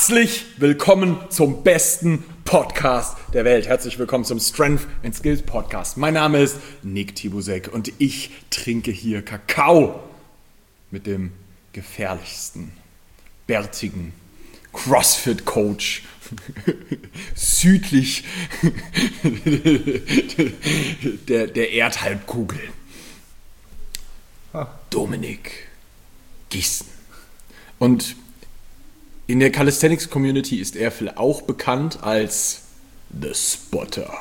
Herzlich willkommen zum besten Podcast der Welt. Herzlich willkommen zum Strength and Skills Podcast. Mein Name ist Nick Tibusek und ich trinke hier Kakao mit dem gefährlichsten, bärtigen CrossFit-Coach südlich der Erdhalbkugel. Dominik Gießen. Und in der Calisthenics-Community ist er auch bekannt als The Spotter.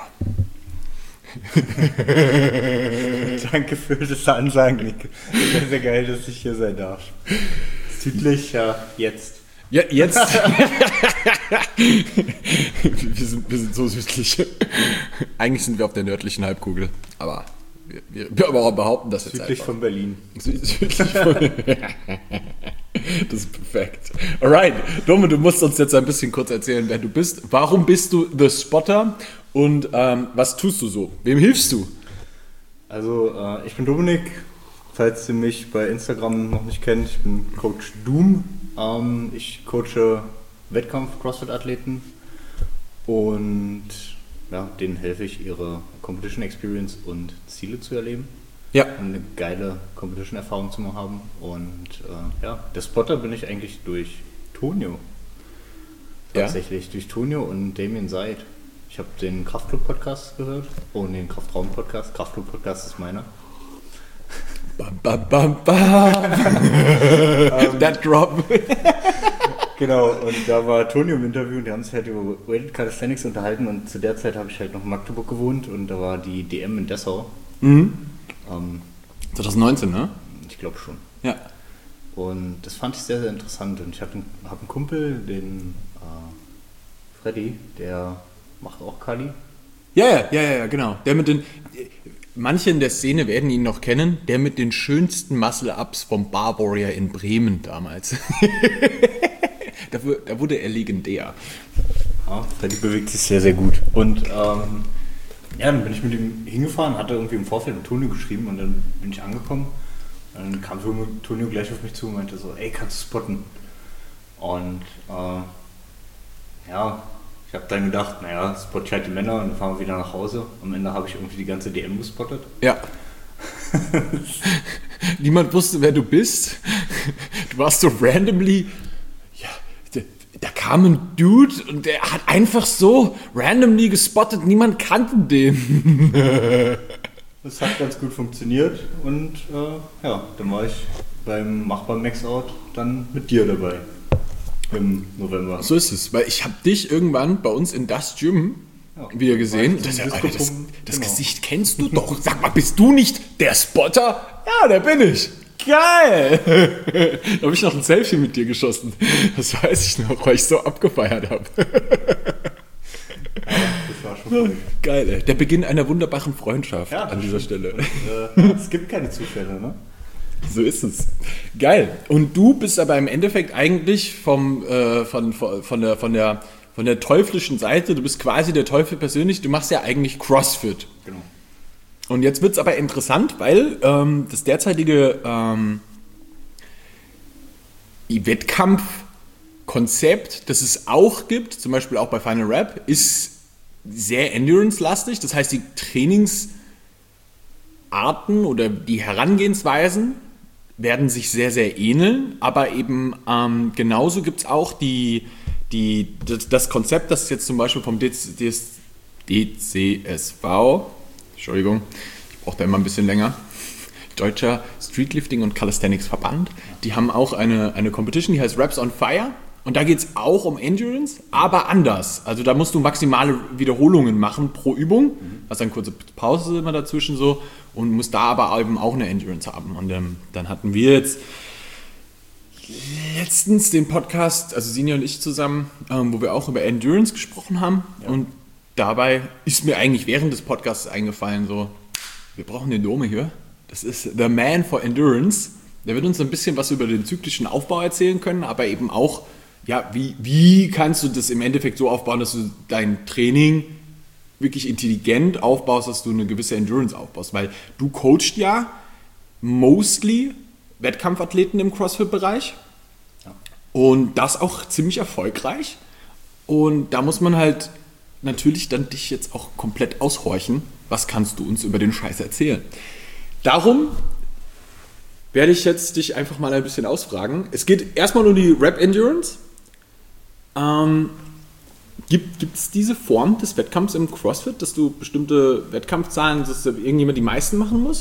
Danke für das Ansagen, Nick. Sehr, sehr geil, dass ich hier sein darf. Südlich, ja, jetzt. Ja, jetzt. wir sind so südlich. Eigentlich sind wir auf der nördlichen Halbkugel, aber wir behaupten das jetzt südlich einfach. Von Berlin. Südlich von Das ist perfekt. Alright, Dome, du musst uns jetzt ein bisschen kurz erzählen, wer du bist. Warum bist du The Spotter und was tust du so? Wem hilfst du? Also, ich bin Dominik, falls ihr mich bei Instagram noch nicht kennt. Ich bin Coach Doom. Ich coache Wettkampf-Crossfit-Athleten und ja, denen helfe ich, ihre Competition Experience und Ziele zu erleben. Ja. Eine geile Competition-Erfahrung zu haben. Und ja, der Spotter bin ich eigentlich durch Tonio. Tatsächlich, ja? Durch Tonio und Damien Seid. Ich habe den Kraftclub-Podcast gehört. Oh, nee, den Kraftraum-Podcast. Kraftclub-Podcast ist meiner. Bam, bam, bam, bam. That drop. Genau, und da war Tonio im Interview und die haben sich halt über Weighted Calisthenics unterhalten und zu der Zeit habe ich halt noch in Magdeburg gewohnt und da war die DM in Dessau. Mhm. 2019, ne? Ich glaube schon. Ja. Und das fand ich sehr, sehr interessant. Und ich habe einen Kumpel, den Freddy, der macht auch Kali. Ja, genau. Der mit den, manche in der Szene werden ihn noch kennen, der mit den schönsten Muscle-Ups vom Bar Warrior in Bremen damals. Da wurde er legendär. Ja, Freddy bewegt sich sehr, sehr gut. Und ja, dann bin ich mit ihm hingefahren, hatte irgendwie im Vorfeld mit Tonio geschrieben und dann bin ich angekommen. Und dann kam Tonio gleich auf mich zu und meinte so, ey, kannst du spotten? Und ja, ich habe dann gedacht, naja, spot ich halt die Männer und dann fahren wir wieder nach Hause. Am Ende habe ich irgendwie die ganze DM gespottet. Ja. Niemand wusste, wer du bist. Du warst so randomly... Da kam ein Dude und der hat einfach so randomly gespottet, niemand kannte den. Das hat ganz gut funktioniert und ja, dann war ich beim Machbar Max-Out dann mit dir dabei im November. So ist es, weil ich habe dich irgendwann bei uns in das Gym wieder gesehen. Das genau. Gesicht kennst du doch. Sag mal, bist du nicht der Spotter? Ja, der bin ich. Geil! Da habe ich noch ein Selfie mit dir geschossen. Das weiß ich noch, weil ich so abgefeiert habe. Ja, das war schon cool. Geil, ey. Der Beginn einer wunderbaren Freundschaft an dieser Stelle. Und, es gibt keine Zufälle, ne? So ist es. Geil. Und du bist aber im Endeffekt eigentlich von der teuflischen Seite, du bist quasi der Teufel persönlich, du machst ja eigentlich CrossFit. Genau. Und jetzt wird es aber interessant, weil das derzeitige Wettkampfkonzept, das es auch gibt, zum Beispiel auch bei Final Rap, ist sehr endurance-lastig. Das heißt, die Trainingsarten oder die Herangehensweisen werden sich sehr, sehr ähneln. Aber eben genauso gibt es auch das Konzept, das jetzt zum Beispiel vom DCSV, Entschuldigung, ich brauche da immer ein bisschen länger. Deutscher Streetlifting und Calisthenics Verband. Die haben auch eine Competition, die heißt Reps on Fire. Und da geht es auch um Endurance, aber anders. Also da musst du maximale Wiederholungen machen pro Übung. Hast eine kurze Pause immer dazwischen so und musst da aber eben auch eine Endurance haben. Und dann hatten wir jetzt letztens den Podcast, also Sinja und ich zusammen, wo wir auch über Endurance gesprochen haben. Ja. Und dabei ist mir eigentlich während des Podcasts eingefallen, so, wir brauchen den Dome hier. Das ist the man for Endurance. Der wird uns ein bisschen was über den zyklischen Aufbau erzählen können, aber eben auch, ja, wie kannst du das im Endeffekt so aufbauen, dass du dein Training wirklich intelligent aufbaust, dass du eine gewisse Endurance aufbaust. Weil du coachst ja mostly Wettkampfathleten im CrossFit-Bereich. Ja. Und das auch ziemlich erfolgreich. Und da muss man halt natürlich dann dich jetzt auch komplett aushorchen. Was kannst du uns über den Scheiß erzählen? Darum werde ich jetzt dich einfach mal ein bisschen ausfragen. Es geht erstmal um die Rep Endurance. Gibt es diese Form des Wettkampfs im CrossFit, dass du bestimmte Wettkampfzahlen, dass irgendjemand die meisten machen muss?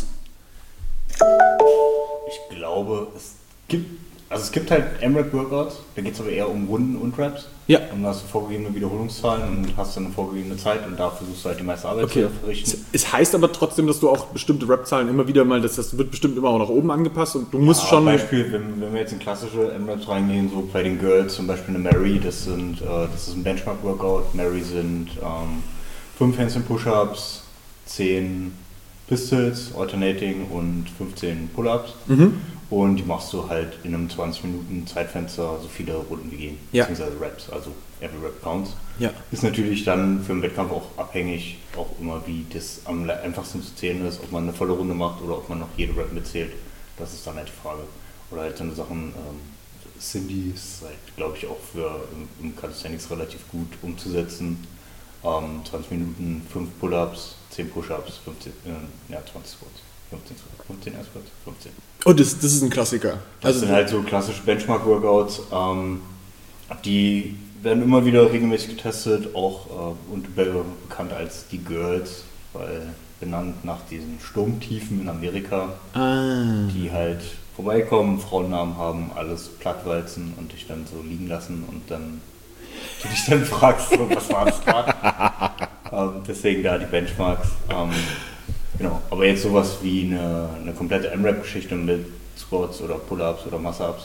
Ich glaube, es gibt halt M-Rep-Workouts, da geht es aber eher um Runden und Reps. Ja. Und da hast du vorgegebene Wiederholungszahlen und hast dann eine vorgegebene Zeit und da versuchst du halt die meiste Arbeit zu verrichten. Es heißt aber trotzdem, dass du auch bestimmte Rep-Zahlen immer wieder mal, das wird bestimmt immer auch nach oben angepasst und du musst schon... Zum Beispiel, wenn wir jetzt in klassische M-Reps reingehen, so bei den Girls zum Beispiel eine Mary, das ist ein Benchmark-Workout. Mary sind 5 Handstand Push-Ups, 10 Pistols, Alternating und 15 Pull-Ups. Und die machst du halt in einem 20 Minuten Zeitfenster so viele Runden wie gehen, beziehungsweise Reps, also every Rep counts. Ja. Ist natürlich dann für einen Wettkampf auch abhängig, auch immer wie das am einfachsten zu zählen ist, ob man eine volle Runde macht oder ob man noch jede Rep mitzählt. Das ist dann halt die Frage. Oder halt so eine Sachen, Cindy ist halt, glaube ich, auch für im Calisthenics relativ gut umzusetzen. 20 Minuten, 5 Pull-Ups, 10 Push-Ups, 20 Squats. 15 Squats, 15. Oh, das ist ein Klassiker. Das sind halt so klassische Benchmark-Workouts, die werden immer wieder regelmäßig getestet, auch und bekannt als die Girls, weil benannt nach diesen Sturmtiefen in Amerika, die halt vorbeikommen, Frauennamen haben, alles plattwalzen und dich dann so liegen lassen und dann du dich dann fragst, so, was war das gerade? Deswegen da die Benchmarks. Genau, aber jetzt sowas wie eine komplette M-Rap-Geschichte mit Squats oder Pull-Ups oder Muscle-Ups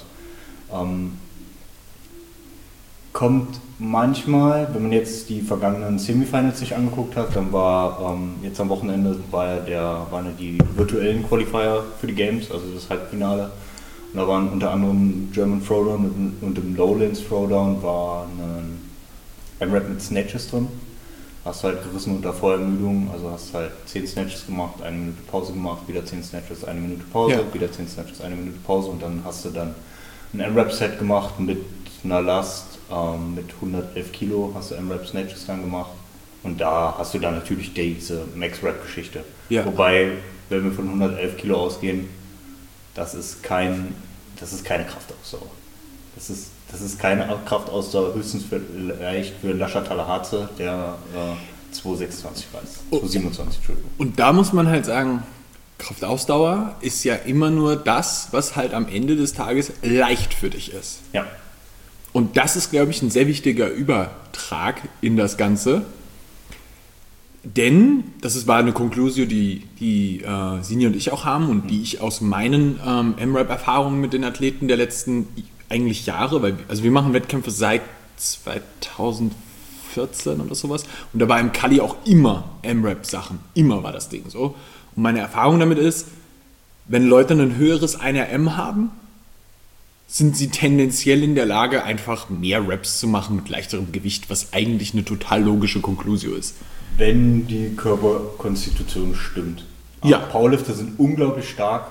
kommt manchmal, wenn man jetzt die vergangenen Semifinals sich angeguckt hat, dann war jetzt am Wochenende waren die virtuellen Qualifier für die Games, also das Halbfinale. Und da waren unter anderem German Throwdown und im Lowlands Throwdown war ein M-Rap mit Snatches drin. Hast halt gerissen unter Vollermüdung, also hast halt 10 Snatches gemacht, 1 Minute Pause gemacht, wieder 10 Snatches, 1 Minute Pause, wieder 10 Snatches, 1 Minute Pause und dann hast du dann ein M-Rap-Set gemacht mit einer Last mit 111 Kilo, hast du M-Rap Snatches dann gemacht und da hast du dann natürlich diese Max-Rap-Geschichte. Ja. Wobei, wenn wir von 111 Kilo ausgehen, das ist keine Kraftausdauer. Das ist keine Kraftausdauer, höchstens vielleicht für Lascha Talahatze, der 226 weiß. 227, Entschuldigung. Und da muss man halt sagen, Kraftausdauer ist ja immer nur das, was halt am Ende des Tages leicht für dich ist. Ja. Und das ist, glaube ich, ein sehr wichtiger Übertrag in das Ganze. Denn, war eine Konklusio, die Sini und ich auch haben und die ich aus meinen M-Rap-Erfahrungen mit den Athleten der letzten eigentlich Jahre, weil wir machen Wettkämpfe seit 2014 oder sowas und da war im Kali auch immer M-Rap-Sachen, immer war das Ding so. Und meine Erfahrung damit ist, wenn Leute ein höheres 1RM haben, sind sie tendenziell in der Lage, einfach mehr Reps zu machen mit leichterem Gewicht, was eigentlich eine total logische Konklusio ist. Wenn die Körperkonstitution stimmt. Ja. Powerlifter sind unglaublich stark.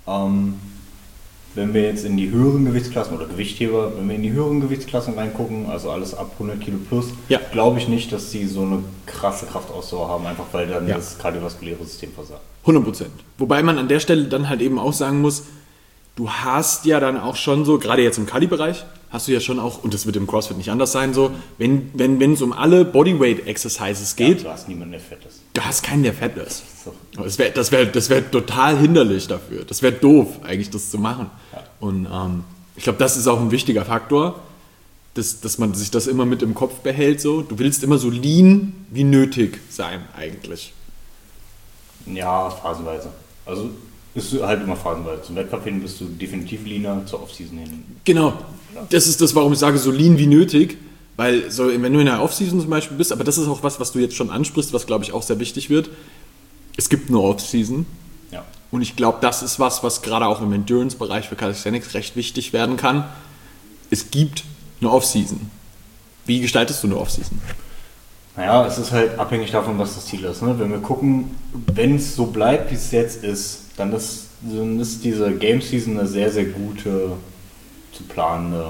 Wenn wir jetzt in die höheren Gewichtsklassen oder Gewichtheber, wenn wir in die höheren Gewichtsklassen reingucken, also alles ab 100 Kilo plus, glaube ich nicht, dass sie so eine krasse Kraftausdauer haben, einfach weil dann das kardiovaskuläre System versagt. 100%. Wobei man an der Stelle dann halt eben auch sagen muss, du hast ja dann auch schon so, gerade jetzt im Kali-Bereich, hast du ja schon auch, und das wird im CrossFit nicht anders sein, so, wenn es um alle Bodyweight-Exercises geht, du hast niemanden, der fett ist. Du hast keinen, der fett ist. Das wär total hinderlich dafür. Das wäre doof, eigentlich das zu machen. Ja. Und ich glaube, das ist auch ein wichtiger Faktor, dass man sich das immer mit im Kopf behält. So. Du willst immer so lean wie nötig sein, eigentlich. Ja, phasenweise. Also ist halt immer phasenweise. Zum Wettkampf hin bist du definitiv leaner, zur Offseason hin. Genau. Das ist das, warum ich sage, so lean wie nötig. Weil, so, wenn du in der Offseason zum Beispiel bist, aber das ist auch was du jetzt schon ansprichst, was, glaube ich, auch sehr wichtig wird. Es gibt eine Offseason. Ja. Und ich glaube, das ist was gerade auch im Endurance-Bereich für Calisthenics recht wichtig werden kann. Es gibt eine Offseason. Wie gestaltest du eine Offseason? Naja, es ist halt abhängig davon, was das Ziel ist. Ne? Wenn wir gucken, wenn es so bleibt, wie es jetzt ist, dann ist diese Game Season eine sehr, sehr gute zu planende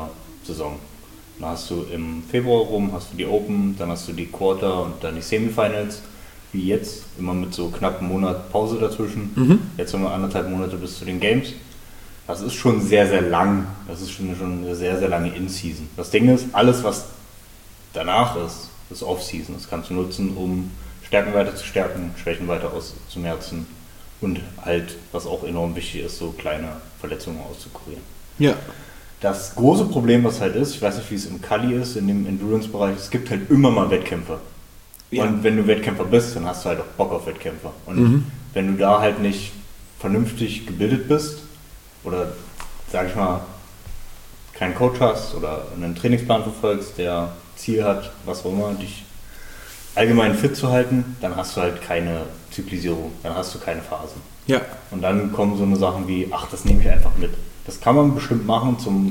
Saison. Dann hast du im Februar rum, hast du die Open, dann hast du die Quarter und dann die Semifinals, wie jetzt, immer mit so knapp einem Monat Pause dazwischen. Jetzt haben wir 1,5 Monate bis zu den Games. Das ist schon sehr, sehr lang. Das ist schon eine sehr, sehr lange In-Season. Das Ding ist, alles, was danach ist Off-Season. Das kannst du nutzen, um Stärken weiter zu stärken, Schwächen weiter auszumerzen und halt, was auch enorm wichtig ist, so kleine Verletzungen auszukurieren. Ja. Das große Problem, was halt ist, ich weiß nicht, wie es im Kali ist, in dem Endurance-Bereich, es gibt halt immer mal Wettkämpfe. Ja. Und wenn du Wettkämpfer bist, dann hast du halt auch Bock auf Wettkämpfer. Und wenn du da halt nicht vernünftig gebildet bist oder, sag ich mal, keinen Coach hast oder einen Trainingsplan verfolgst, der Ziel hat, was auch immer, dich allgemein fit zu halten, dann hast du halt keine Zyklisierung, dann hast du keine Phasen. Ja. Und dann kommen so eine Sachen wie, ach, das nehme ich einfach mit. Das kann man bestimmt machen zum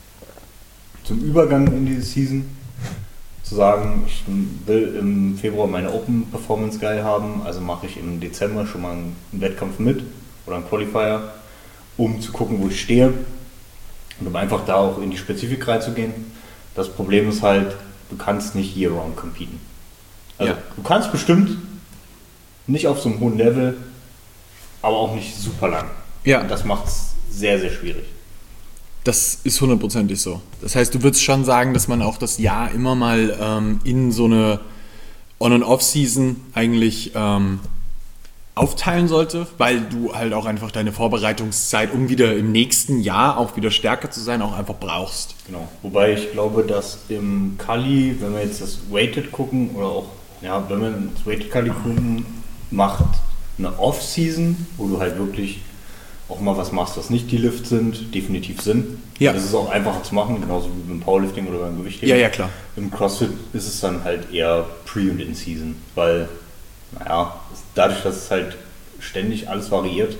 Übergang in diese Season. Zu sagen, ich will im Februar meine Open Performance geil haben, also mache ich im Dezember schon mal einen Wettkampf mit oder einen Qualifier, um zu gucken, wo ich stehe und um einfach da auch in die Spezifik reinzugehen. Das Problem ist halt, du kannst nicht year-round competen. Also du kannst bestimmt nicht auf so einem hohen Level, aber auch nicht super lang. Ja. Und das macht es sehr, sehr schwierig. Das ist 100% so. Das heißt, du würdest schon sagen, dass man auch das Jahr immer mal in so eine On- und Off-Season eigentlich aufteilen sollte, weil du halt auch einfach deine Vorbereitungszeit, um wieder im nächsten Jahr auch wieder stärker zu sein, auch einfach brauchst. Genau. Wobei ich glaube, dass im Kali, wenn wir jetzt das Weighted gucken oder auch, ja, wenn wir das Weighted Kali gucken, macht eine Off-Season, wo du halt wirklich auch mal was machst, was nicht die Lifts sind, definitiv Sinn. Ja. Das ist auch einfacher zu machen, genauso wie beim Powerlifting oder beim Gewichtheben. Ja, klar. Im CrossFit ist es dann halt eher Pre- und In-Season, weil, naja, dadurch, dass es halt ständig alles variiert,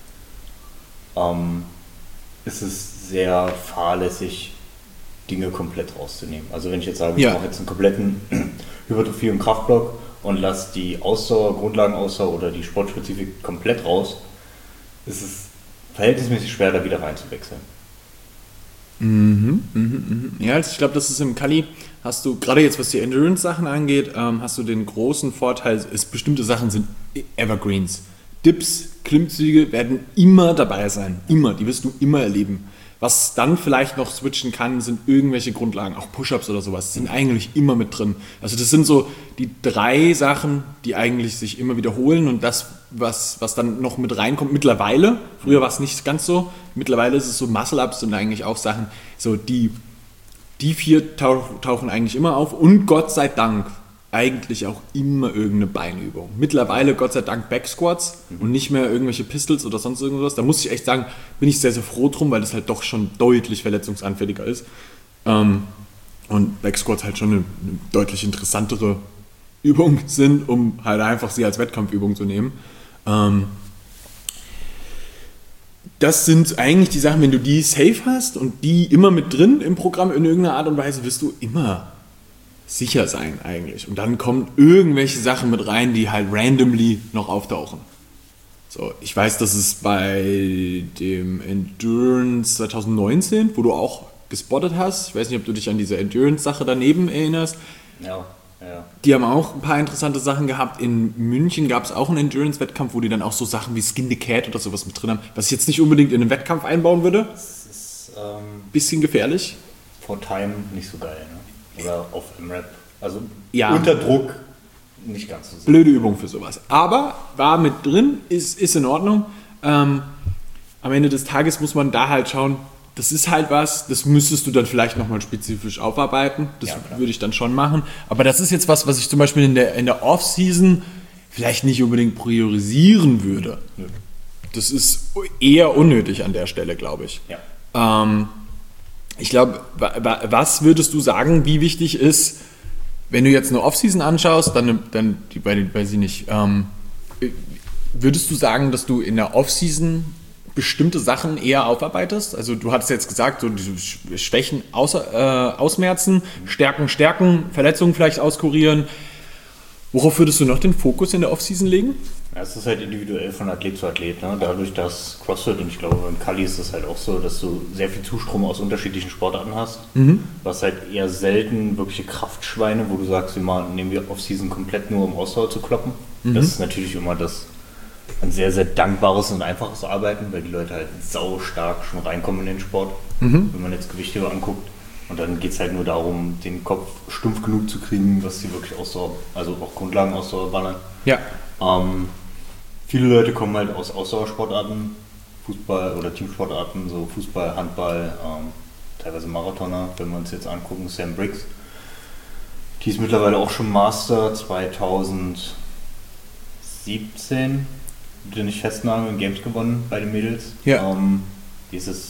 ist es sehr fahrlässig, Dinge komplett rauszunehmen. Also wenn ich jetzt sage, ich mache jetzt einen kompletten Hypertrophie- und Kraftblock und lasse die Ausdauer, Grundlagenausdauer oder die Sportspezifik komplett raus, ist es verhältnismäßig schwer, da wieder reinzuwechseln. Ja, also ich glaube, das ist im Kali, hast du, gerade jetzt was die Endurance-Sachen angeht, hast du den großen Vorteil, bestimmte Sachen sind Evergreens. Dips, Klimmzüge werden immer dabei sein, immer, die wirst du immer erleben. Was dann vielleicht noch switchen kann, sind irgendwelche Grundlagen, auch Push-Ups oder sowas, sind eigentlich immer mit drin. Also das sind so die 3 Sachen, die eigentlich sich immer wiederholen und das, was dann noch mit reinkommt mittlerweile, früher war es nicht ganz so, mittlerweile ist es so, Muscle-Ups sind eigentlich auch Sachen, so die 4 tauchen eigentlich immer auf und Gott sei Dank eigentlich auch immer irgendeine Beinübung. Mittlerweile Gott sei Dank Backsquats und nicht mehr irgendwelche Pistols oder sonst irgendwas. Da muss ich echt sagen, bin ich sehr, sehr froh drum, weil das halt doch schon deutlich verletzungsanfälliger ist. Und Backsquats halt schon eine deutlich interessantere Übung sind, um halt einfach sie als Wettkampfübung zu nehmen. Das sind eigentlich die Sachen, wenn du die safe hast und die immer mit drin im Programm in irgendeiner Art und Weise, wirst du immer sicher sein eigentlich. Und dann kommen irgendwelche Sachen mit rein, die halt randomly noch auftauchen. So, ich weiß, dass es bei dem Endurance 2019, wo du auch gespottet hast, ich weiß nicht, ob du dich an diese Endurance-Sache daneben erinnerst. Ja. Die haben auch ein paar interessante Sachen gehabt. In München gab es auch einen Endurance-Wettkampf, wo die dann auch so Sachen wie Skin the Cat oder sowas mit drin haben, was ich jetzt nicht unbedingt in einen Wettkampf einbauen würde. Das ist bisschen gefährlich. For Time nicht so geil, ne? Oder auf M-Rap. Also ja, unter Druck nicht ganz so sehr. Blöde Übung für sowas. Aber war mit drin, ist in Ordnung. Am Ende des Tages muss man da halt schauen, das ist halt was, das müsstest du dann vielleicht nochmal spezifisch aufarbeiten. Das würde ich dann schon machen. Aber das ist jetzt was ich zum Beispiel in der Off-Season vielleicht nicht unbedingt priorisieren würde. Nö. Das ist eher unnötig an der Stelle, glaube ich. Ja. Ich glaube, was würdest du sagen, wie wichtig ist, wenn du jetzt eine Off-Season anschaust, dann weiß ich nicht, würdest du sagen, dass du in der Off-Season bestimmte Sachen eher aufarbeitest? Also du hattest jetzt gesagt, so diese Schwächen ausmerzen, Stärken, Verletzungen vielleicht auskurieren. Worauf würdest du noch den Fokus in der Off-Season legen? Ja, es ist halt individuell von Athlet zu Athlet. Ne? Dadurch, dass CrossFit, und ich glaube beim Kali ist es halt auch so, dass du sehr viel Zustrom aus unterschiedlichen Sportarten hast. Du hast halt eher selten wirkliche Kraftschweine, wo du sagst, nehmen wir Off-Season komplett nur, um Ausdauer zu kloppen. Das ist natürlich immer ein sehr, sehr dankbares und einfaches Arbeiten, weil die Leute halt sau stark schon reinkommen in den Sport, wenn man jetzt Gewichtheber anguckt. Und dann geht es halt nur darum, den Kopf stumpf genug zu kriegen, dass sie wirklich Ausdauer, also auch Grundlagenausdauer ballern. Ja. Viele Leute kommen halt aus Ausdauersportarten, Fußball oder Teamsportarten, so Fußball, Handball, teilweise Marathoner, wenn wir uns jetzt angucken, Sam Briggs. Die ist mittlerweile auch schon Master 2017, bitte nicht festnageln, Games gewonnen bei den Mädels. Ja. Die ist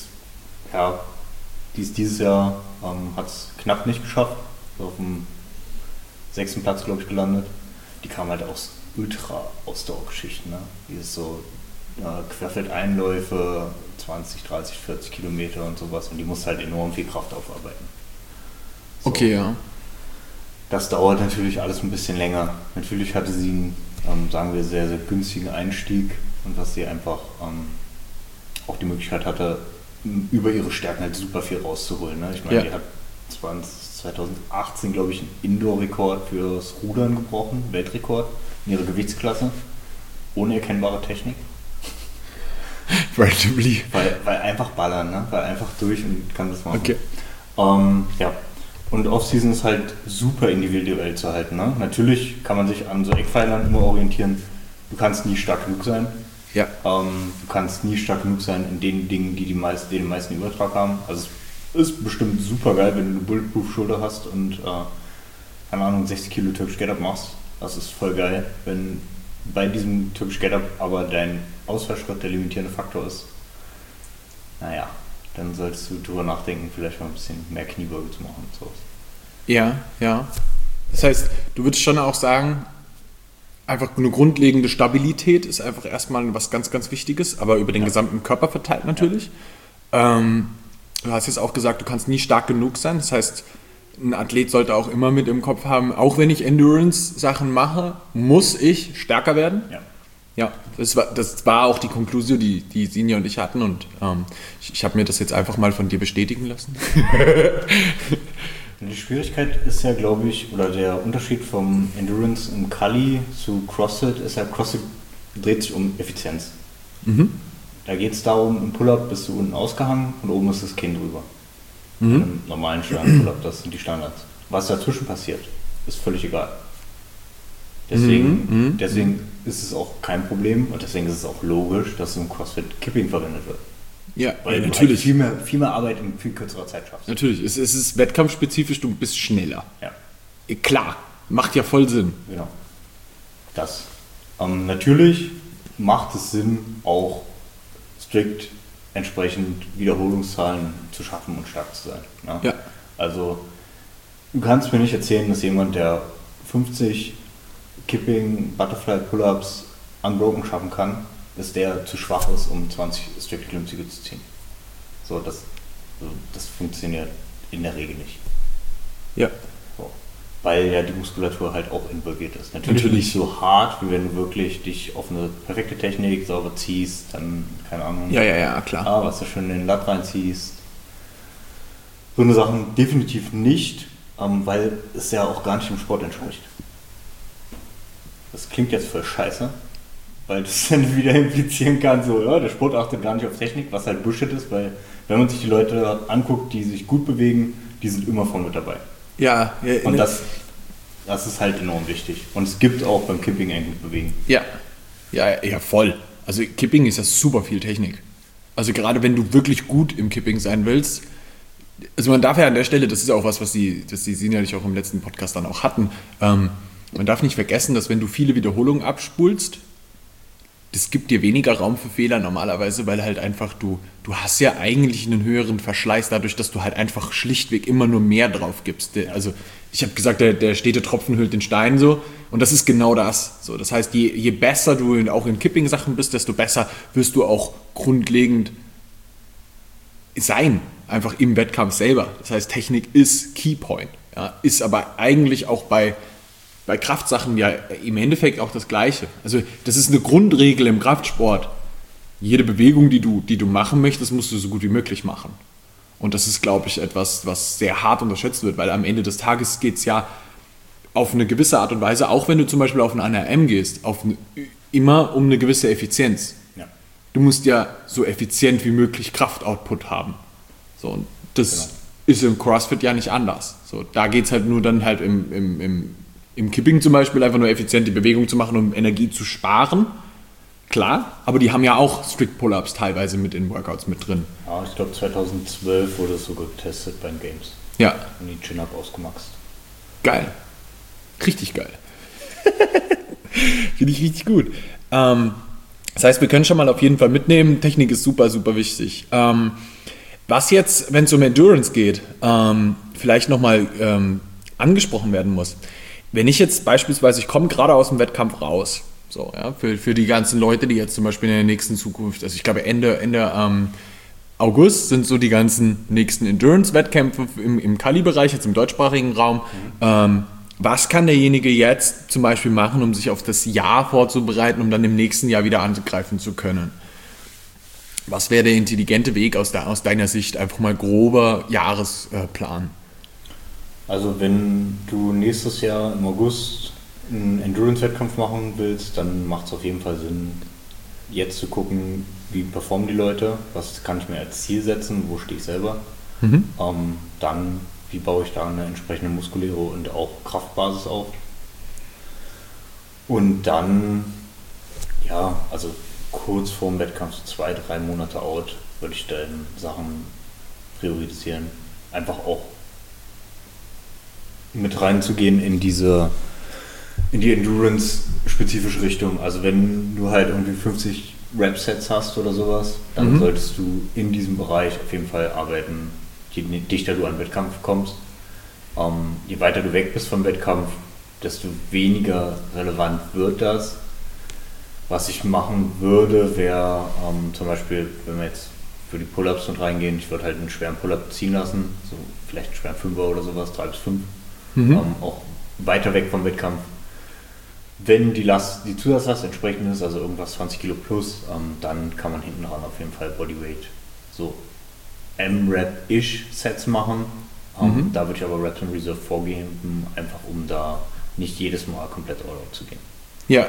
dieses Jahr, hat es knapp nicht geschafft, so auf dem 6. Platz, glaube ich, gelandet. Die kam halt aus Ultra-Ausdauergeschichten, ne? Die ist so Querfeldeinläufe, 20, 30, 40 Kilometer und sowas, und die muss halt enorm viel Kraft aufarbeiten. So. Okay, ja. Das dauert natürlich alles ein bisschen länger. Natürlich hatte sie einen, sagen wir, sehr, sehr günstigen Einstieg, und dass sie einfach auch die Möglichkeit hatte, über ihre Stärken halt super viel rauszuholen. Ne? Ich meine, die hat 2018, glaube ich, einen Indoor-Rekord fürs Rudern gebrochen, Weltrekord in ihrer Gewichtsklasse, ohne erkennbare Technik. Randomly. Weil einfach ballern, ne? Weil einfach durch und kann das machen. Okay. Ja. Und Off-Season ist halt super individuell zu halten. Ne? Natürlich kann man sich an so Eckpfeilern immer orientieren. Du kannst nie stark genug sein. Ja. Du kannst nie stark genug sein in den Dingen, die den meisten Übertrag haben. Also es ist bestimmt super geil, wenn du eine Bulletproof-Schulter hast und, keine Ahnung, 60 Kilo Turkish Get-Up machst. Das ist voll geil, wenn bei diesem Turkish Get-Up aber dein Ausfallschritt der limitierende Faktor ist. Naja, dann solltest du drüber nachdenken, vielleicht mal ein bisschen mehr Kniebeuge zu machen und sowas. Ja, ja. Das heißt, du würdest schon auch sagen, einfach eine grundlegende Stabilität ist einfach erstmal was ganz, ganz Wichtiges, aber über den gesamten Körper verteilt natürlich. Ja. Du hast jetzt auch gesagt, du kannst nie stark genug sein. Das heißt, ein Athlet sollte auch immer mit im Kopf haben, auch wenn ich Endurance-Sachen mache, muss ich stärker werden. Ja. Ja, das war auch die Konklusion, die Sinja und ich hatten, und ich habe mir das jetzt einfach mal von dir bestätigen lassen. Die Schwierigkeit ist ja, glaube ich, oder der Unterschied vom Endurance im Kali zu CrossFit ist ja, CrossFit dreht sich um Effizienz. Da geht es darum, im Pull-Up bist du unten ausgehangen und oben ist das Kinn drüber. Im normalen Stangen-Pull-Up, das sind die Standards. Was dazwischen passiert, ist völlig egal. Deswegen ist es auch kein Problem, und deswegen ist es auch logisch, dass im CrossFit Kipping verwendet wird. Ja, weil natürlich. Du halt viel mehr Arbeit in viel kürzerer Zeit schaffst. Natürlich, es ist wettkampfspezifisch, du bist schneller. Ja. Klar, macht ja voll Sinn. Genau. Das. Natürlich macht es Sinn, auch strikt entsprechend Wiederholungszahlen zu schaffen und stark zu sein. Ne? Ja. Also, du kannst mir nicht erzählen, dass jemand, der 50 Kipping, Butterfly, Pull-Ups unbroken schaffen kann, dass der zu schwach ist, um 20 Strict Klimmzüge zu ziehen. So, das funktioniert in der Regel nicht. Ja. So. Weil ja die Muskulatur halt auch involviert ist. Natürlich nicht so hart, wie wenn du wirklich dich auf eine perfekte Technik sauber ziehst, dann, keine Ahnung. Ja, klar. Was du schön in den Lat reinziehst. So eine Sachen definitiv nicht, weil es ja auch gar nicht dem Sport entspricht. Das klingt jetzt voll scheiße, weil das dann wieder implizieren kann, so, ja, der Sport achtet gar nicht auf Technik, was halt Bullshit ist, weil wenn man sich die Leute anguckt, die sich gut bewegen, die sind immer vorne mit dabei. Ja. Und das ist halt enorm wichtig. Und es gibt auch beim Kipping eng mit Bewegen. Ja, voll. Also Kipping ist ja super viel Technik. Also gerade wenn du wirklich gut im Kipping sein willst, also man darf ja an der Stelle, das ist ja auch was die Sinja auch im letzten Podcast dann auch hatten, man darf nicht vergessen, dass wenn du viele Wiederholungen abspulst, das gibt dir weniger Raum für Fehler normalerweise, weil halt einfach du hast ja eigentlich einen höheren Verschleiß dadurch, dass du halt einfach schlichtweg immer nur mehr drauf gibst. Also ich habe gesagt, der stete Tropfen hüllt den Stein so, und das ist genau das. So, das heißt, je besser du auch in Kipping-Sachen bist, desto besser wirst du auch grundlegend sein, einfach im Wettkampf selber. Das heißt, Technik ist Keypoint, ja, ist aber eigentlich auch bei bei Kraftsachen ja im Endeffekt auch das Gleiche. Also das ist eine Grundregel im Kraftsport. Jede Bewegung, die du machen möchtest, musst du so gut wie möglich machen. Und das ist, glaube ich, etwas, was sehr hart unterschätzt wird, weil am Ende des Tages geht es ja auf eine gewisse Art und Weise, auch wenn du zum Beispiel auf ein ANRM gehst, immer um eine gewisse Effizienz. Ja. Du musst ja so effizient wie möglich Kraftoutput haben. So, und das ist im CrossFit ja nicht anders. So, da geht es halt nur dann halt im Kipping zum Beispiel einfach nur effizient die Bewegung zu machen, um Energie zu sparen. Klar, aber die haben ja auch Strict Pull-Ups teilweise mit in Workouts mit drin. Ja, ich glaube 2012 wurde es so getestet beim Games. Ja. Und die Chin-Up ausgemaxt. Geil. Richtig geil. Finde ich richtig gut. Das heißt, wir können schon mal auf jeden Fall mitnehmen. Technik ist super, super wichtig. Was jetzt, wenn es um Endurance geht, vielleicht nochmal angesprochen werden muss. Wenn ich jetzt beispielsweise, ich komme gerade aus dem Wettkampf raus, so, ja, für die ganzen Leute, die jetzt zum Beispiel in der nächsten Zukunft, also ich glaube Ende August sind so die ganzen nächsten Endurance-Wettkämpfe im Kali-Bereich, jetzt im deutschsprachigen Raum. Was kann derjenige jetzt zum Beispiel machen, um sich auf das Jahr vorzubereiten, um dann im nächsten Jahr wieder angreifen zu können? Was wäre der intelligente Weg aus deiner Sicht? Einfach mal grober Jahresplan. Also wenn du nächstes Jahr im August einen Endurance-Wettkampf machen willst, dann macht es auf jeden Fall Sinn, jetzt zu gucken, wie performen die Leute, was kann ich mir als Ziel setzen, wo stehe ich selber. Dann, wie baue ich da eine entsprechende muskuläre und auch Kraftbasis auf. Und dann, ja, also kurz vorm Wettkampf, so 2-3 Monate out, würde ich dann Sachen priorisieren. Einfach auch mit reinzugehen in die Endurance-spezifische Richtung. Also wenn du halt irgendwie 50 Rep-Sets hast oder sowas, dann solltest du in diesem Bereich auf jeden Fall arbeiten, je dichter du an den Wettkampf kommst. Je weiter du weg bist vom Wettkampf, desto weniger relevant wird das. Was ich machen würde, wäre zum Beispiel, wenn wir jetzt für die Pull-Ups mit reingehen, ich würde halt einen schweren Pull-Up ziehen lassen, so vielleicht einen schweren 5er oder sowas, 3 bis 5, auch weiter weg vom Wettkampf. Wenn die Zusatzlast entsprechend ist, also irgendwas 20 Kilo plus, dann kann man hinten dran auf jeden Fall Bodyweight so M-Rep-ish Sets machen. Da würde ich aber Reps in Reserve vorgeben, einfach um da nicht jedes Mal komplett all-out zu gehen. Ja.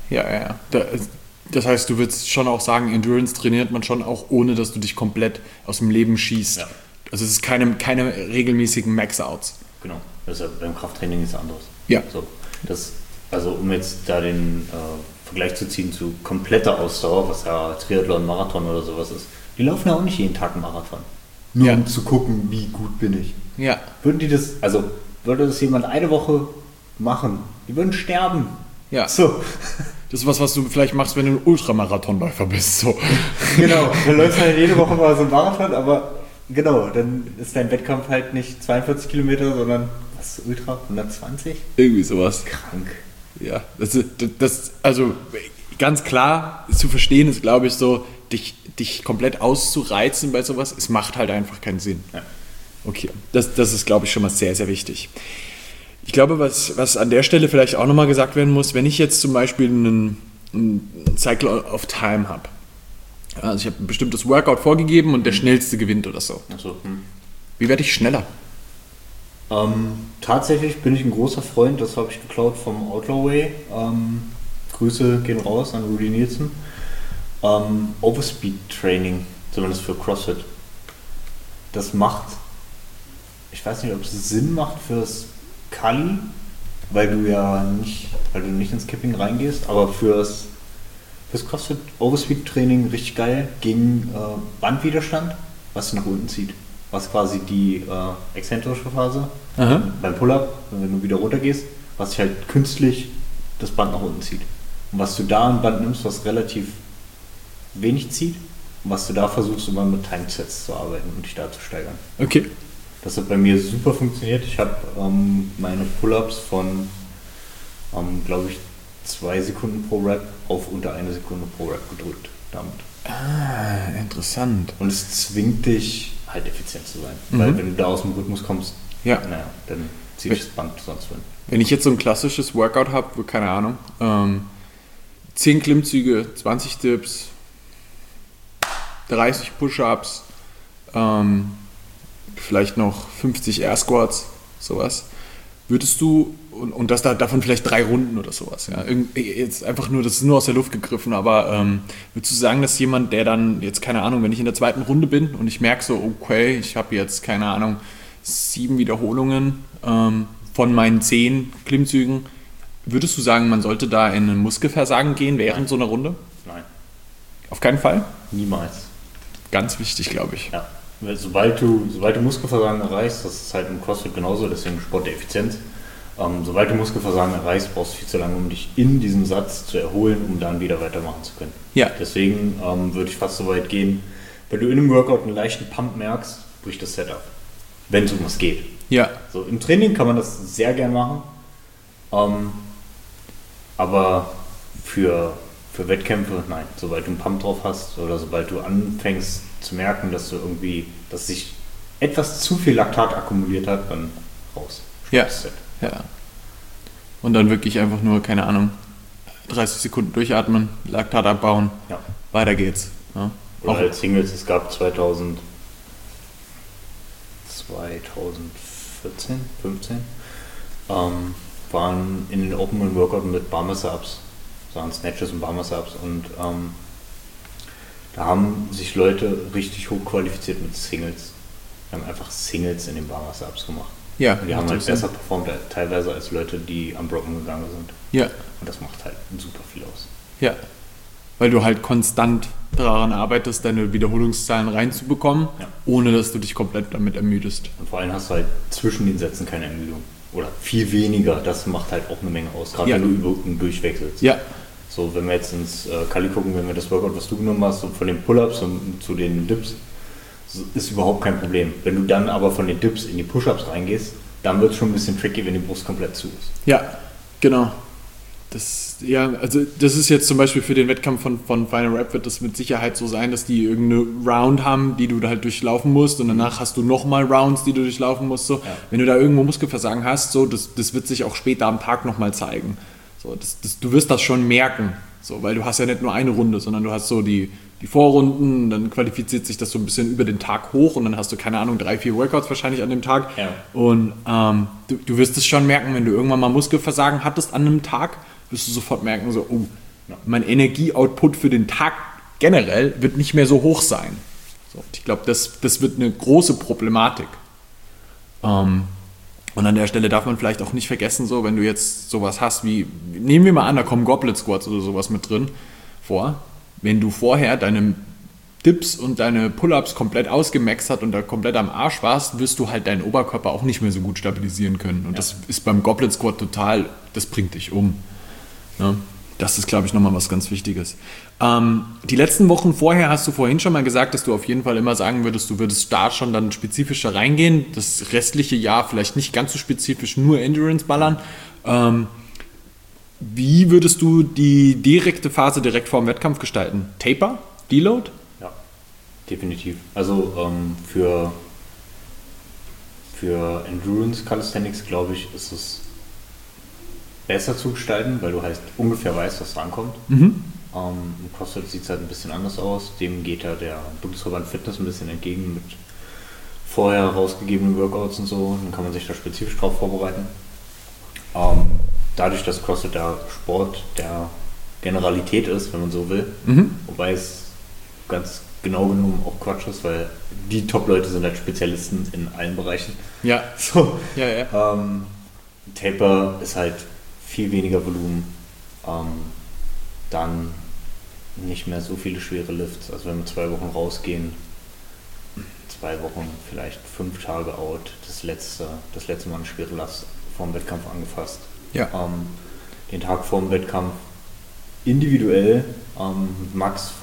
Das heißt, du würdest schon auch sagen, Endurance trainiert man schon auch, ohne dass du dich komplett aus dem Leben schießt. Ja. Also es ist keine regelmäßigen Max-Outs. Genau, das ist ja beim Krafttraining nichts anderes. Ja. So, also um jetzt da den Vergleich zu ziehen zu kompletter Ausdauer, was ja Triathlon, Marathon oder sowas ist, die laufen ja auch nicht jeden Tag einen Marathon. Nur um zu gucken, wie gut bin ich. Ja. Würde das jemand eine Woche machen, die würden sterben. Ja. So. Das ist was du vielleicht machst, wenn du ein Ultramarathonläufer bist. So. Genau, du läufst halt jede Woche mal so einen Marathon, aber genau, dann ist dein Wettkampf halt nicht 42 Kilometer, sondern was ist Ultra? 120? Irgendwie sowas. Krank. Ja, das also ganz klar zu verstehen ist, glaube ich, so, dich komplett auszureizen bei sowas, es macht halt einfach keinen Sinn. Ja. Okay, das ist, glaube ich, schon mal sehr, sehr wichtig. Ich glaube, was an der Stelle vielleicht auch nochmal gesagt werden muss, wenn ich jetzt zum Beispiel einen Cycle of Time habe, also ich habe ein bestimmtes Workout vorgegeben und der schnellste gewinnt oder so. Ach so. Wie werde ich schneller? Tatsächlich bin ich ein großer Freund, das habe ich geklaut vom Outlaw Way. Grüße gehen raus an Rudy Nielsen. Overspeed Training, zumindest für CrossFit. Das macht, ich weiß nicht, ob es Sinn macht fürs Kali, weil du nicht ins Kipping reingehst, aber fürs CrossFit Overspeed Training richtig geil gegen Bandwiderstand, was dich nach unten zieht. Was quasi die exzentrische Phase beim Pull-Up, wenn du wieder runter gehst, was dich halt künstlich das Band nach unten zieht. Und was du da ein Band nimmst, was relativ wenig zieht, und was du da versuchst, immer mit Timesets zu arbeiten und dich da zu steigern. Okay. Das hat bei mir super funktioniert. Ich habe meine Pull-Ups von, glaube ich, 2 Sekunden pro Rep auf unter 1 Sekunde pro Rep gedrückt damit. Ah, interessant. Und es zwingt dich halt effizient zu sein. Weil wenn du da aus dem Rhythmus kommst, dann spezifisches Band sonst finden. Wenn ich jetzt so ein klassisches Workout habe, keine Ahnung, 10 Klimmzüge, 20 Dips, 30 Push-Ups, vielleicht noch 50 Air Squats, sowas. Würdest du, und davon vielleicht 3 Runden oder sowas, ja, jetzt einfach nur, das ist nur aus der Luft gegriffen, aber würdest du sagen, dass jemand, der dann jetzt, keine Ahnung, wenn ich in der 2. Runde bin und ich merke so, okay, ich habe jetzt, keine Ahnung, 7 Wiederholungen von meinen 10 Klimmzügen, würdest du sagen, man sollte da in ein Muskelversagen gehen während so einer Runde? Nein. Auf keinen Fall? Niemals. Ganz wichtig, glaube ich. Ja. Weil sobald du Muskelversagen erreichst, das ist halt im CrossFit genauso, deswegen Sport der Effizienz. Sobald du Muskelversagen erreichst, brauchst du viel zu lange, um dich in diesem Satz zu erholen, um dann wieder weitermachen zu können. Ja. Deswegen würde ich fast so weit gehen, wenn du in einem Workout einen leichten Pump merkst, bricht das Setup. Wenn es um was geht. Ja. So, im Training kann man das sehr gern machen, aber für Wettkämpfe, nein. Sobald du einen Pump drauf hast oder sobald du anfängst zu merken, dass sich etwas zu viel Laktat akkumuliert hat, dann raus. Ja. Ja. Und dann wirklich einfach nur, keine Ahnung, 30 Sekunden durchatmen, Laktat abbauen, ja. Weiter geht's. Ja. Oder als Singles, es gab 2014, 15, waren in den Open Workout mit Bar Muscle Ups, waren Snatches und Bar Muscle Ups und da haben sich Leute richtig hoch qualifiziert mit Singles. Die haben einfach Singles in den Bar Muscle Ups gemacht. Ja, und die haben halt besser performt teilweise als Leute, die unbroken gegangen sind. Ja. Und das macht halt super viel aus. Ja. Weil du halt konstant daran arbeitest, deine Wiederholungszahlen reinzubekommen, ja. Ohne dass du dich komplett damit ermüdest. Und vor allem hast du halt zwischen den Sätzen keine Ermüdung. Oder viel weniger. Das macht halt auch eine Menge aus. Gerade wenn du Übungen durchwechselst. Ja. So, wenn wir jetzt ins Kali gucken, wenn wir das Workout, was du genommen hast, von den Pull-Ups und zu den Dips, ist überhaupt kein Problem. Wenn du dann aber von den Dips in die Push-Ups reingehst, dann wird es schon ein bisschen tricky, wenn die Brust komplett zu ist. Ja, genau. Das ist jetzt zum Beispiel für den Wettkampf von Final Rap wird das mit Sicherheit so sein, dass die irgendeine Round haben, die du halt durchlaufen musst und danach hast du nochmal Rounds, die du durchlaufen musst. So. Ja. Wenn du da irgendwo Muskelversagen hast, so, das wird sich auch später am Tag nochmal zeigen. So, du wirst das schon merken, so, weil du hast ja nicht nur eine Runde, sondern du hast so die Vorrunden, dann qualifiziert sich das so ein bisschen über den Tag hoch und dann hast du, keine Ahnung, 3-4 Workouts wahrscheinlich an dem Tag. Ja. Und du wirst es schon merken, wenn du irgendwann mal Muskelversagen hattest an einem Tag, wirst du sofort merken, so, oh, mein Energieoutput für den Tag generell wird nicht mehr so hoch sein. So, ich glaube, das wird eine große Problematik. Und an der Stelle darf man vielleicht auch nicht vergessen, so, wenn du jetzt sowas hast wie, nehmen wir mal an, da kommen Goblet Squats oder sowas mit drin vor. Wenn du vorher deine Dips und deine Pull-Ups komplett ausgemaxt hast und da komplett am Arsch warst, wirst du halt deinen Oberkörper auch nicht mehr so gut stabilisieren können. Und das ist beim Goblet Squat total, das bringt dich um. Ja, das ist, glaube ich, nochmal was ganz Wichtiges. Die letzten Wochen vorher hast du vorhin schon mal gesagt, dass du auf jeden Fall immer sagen würdest, du würdest da schon dann spezifischer reingehen. Das restliche Jahr vielleicht nicht ganz so spezifisch nur Endurance ballern. Wie würdest du die direkte Phase direkt vor dem Wettkampf gestalten? Taper? Deload? Ja, definitiv. Also für Endurance Calisthenics, glaube ich, ist es besser zu gestalten, weil du halt ungefähr weißt, was rankommt. Mhm. Im CrossFit sieht es halt ein bisschen anders aus. Dem geht ja der Bundesverband Fitness ein bisschen entgegen mit vorher rausgegebenen Workouts und so. Dann kann man sich da spezifisch drauf vorbereiten. Dadurch, dass CrossFit der Sport der Generalität ist, wenn man so will, wobei es ganz genau genommen auch Quatsch ist, weil die Top-Leute sind halt Spezialisten in allen Bereichen. Ja. So. Ja. Taper ist halt viel weniger Volumen, dann nicht mehr so viele schwere Lifts. Also wenn wir 2 Wochen rausgehen, 2 Wochen, vielleicht 5 Tage out, das letzte Mal eine schwere Last vorm Wettkampf angefasst. Ja. Den Tag vorm Wettkampf individuell, Max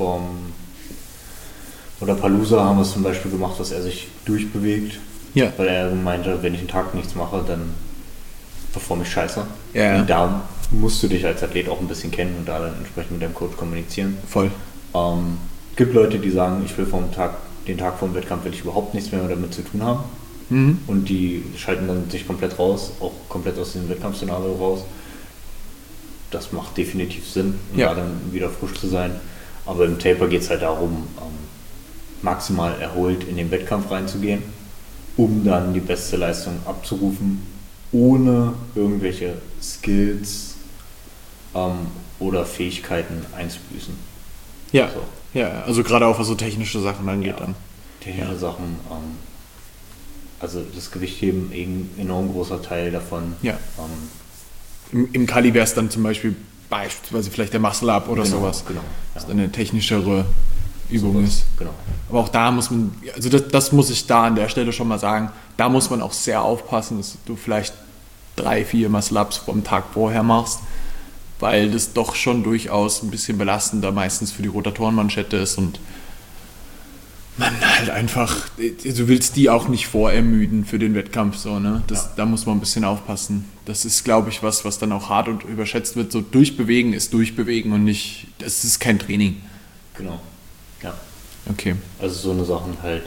oder Palooza haben wir es zum Beispiel gemacht, dass er sich durchbewegt, weil er meinte, wenn ich einen Tag nichts mache, dann performe ich scheiße. Ja. Und da musst du dich als Athlet auch ein bisschen kennen und da dann entsprechend mit deinem Coach kommunizieren. Voll. Gibt Leute, die sagen, ich will den Tag vor dem Wettkampf will ich überhaupt nichts mehr damit zu tun haben. und die schalten dann sich komplett raus, auch komplett aus dem Wettkampfszenario raus. Das macht definitiv Sinn, um da dann wieder frisch zu sein. Aber im Taper geht es halt darum, maximal erholt in den Wettkampf reinzugehen, um dann die beste Leistung abzurufen, ohne irgendwelche Skills oder Fähigkeiten einzubüßen. Ja, ja, also gerade auch was so technische Sachen angeht dann. Technische Sachen, also das Gewichtheben ein enorm großer Teil davon. Ja. Im Kali wäre es dann zum Beispiel beispielsweise vielleicht der Muscle-Up oder sowas. Genau. Das ist eine technischere Übung ist. Genau. Aber auch da muss man, also das muss ich da an der Stelle schon mal sagen, da muss man auch sehr aufpassen, dass du vielleicht 3-4 Muscle-Ups vom Tag vorher machst, weil das doch schon durchaus ein bisschen belastender meistens für die Rotatorenmanschette ist und man halt einfach, du willst die auch nicht vorermüden für den Wettkampf, so, ne? Da muss man ein bisschen aufpassen. Das ist, glaube ich, was dann auch hart und überschätzt wird. So durchbewegen ist durchbewegen und nicht, das ist kein Training. Genau, ja. Okay. Also so eine Sachen halt.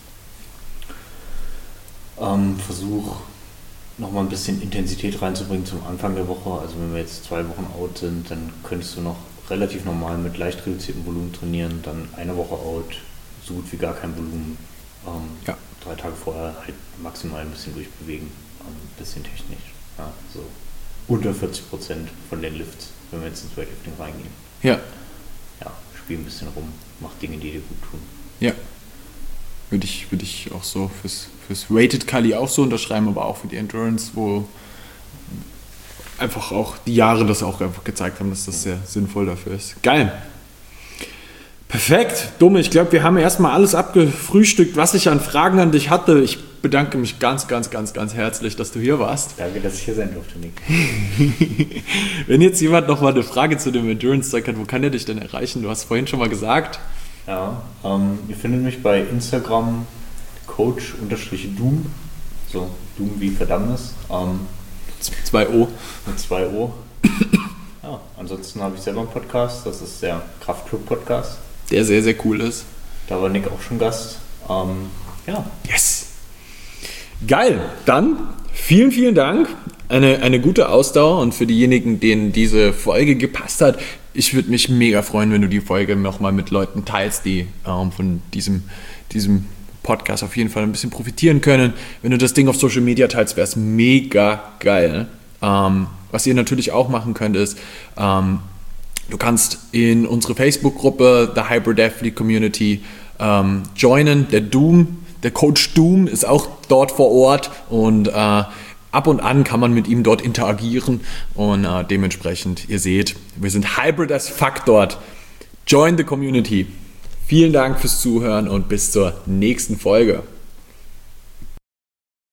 Versuch nochmal ein bisschen Intensität reinzubringen zum Anfang der Woche. Also wenn wir jetzt 2 Wochen out sind, dann könntest du noch relativ normal mit leicht reduziertem Volumen trainieren, dann eine Woche out, so gut wie gar kein Volumen. 3 Tage vorher halt maximal ein bisschen durchbewegen, ein bisschen technisch. Ja, so unter 40% von den Lifts, wenn wir jetzt ins Weightlifting reingehen. Ja. Ja, spiel ein bisschen rum, mach Dinge, die dir gut tun. Ja. Würde ich auch so fürs Weighted Kali auch so unterschreiben, aber auch für die Endurance, wo einfach auch die Jahre das auch einfach gezeigt haben, dass das sehr sinnvoll dafür ist. Geil. Perfekt, Dumme. Ich glaube, wir haben erstmal alles abgefrühstückt, was ich an Fragen an dich hatte. Ich bedanke mich ganz, ganz, ganz, ganz herzlich, dass du hier warst. Danke, dass ich hier sein durfte, Nick. Wenn jetzt jemand noch mal eine Frage zu dem Endurance-Zeug hat, wo kann der dich denn erreichen? Du hast vorhin schon mal gesagt. Ja, ihr findet mich bei Instagram coach_doom, so Doom wie Verdammnis. 2 O. Mit 2 O. Ja, ansonsten habe ich selber einen Podcast, das ist der Kraftclub-Podcast. Der sehr, sehr cool ist. Da war Nick auch schon Gast. Ja. Yes! Geil! Dann vielen, vielen Dank. Eine gute Ausdauer und für diejenigen, denen diese Folge gepasst hat, ich würde mich mega freuen, wenn du die Folge nochmal mit Leuten teilst, die von diesem Podcast auf jeden Fall ein bisschen profitieren können. Wenn du das Ding auf Social Media teilst, wäre es mega geil. Was ihr natürlich auch machen könnt, ist, du kannst in unsere Facebook-Gruppe, The Hybrid Athlete Community, joinen. Der Coach Doom ist auch dort vor Ort und ab und an kann man mit ihm dort interagieren und dementsprechend, ihr seht, wir sind hybrid as fuck dort. Join the Community. Vielen Dank fürs Zuhören und bis zur nächsten Folge.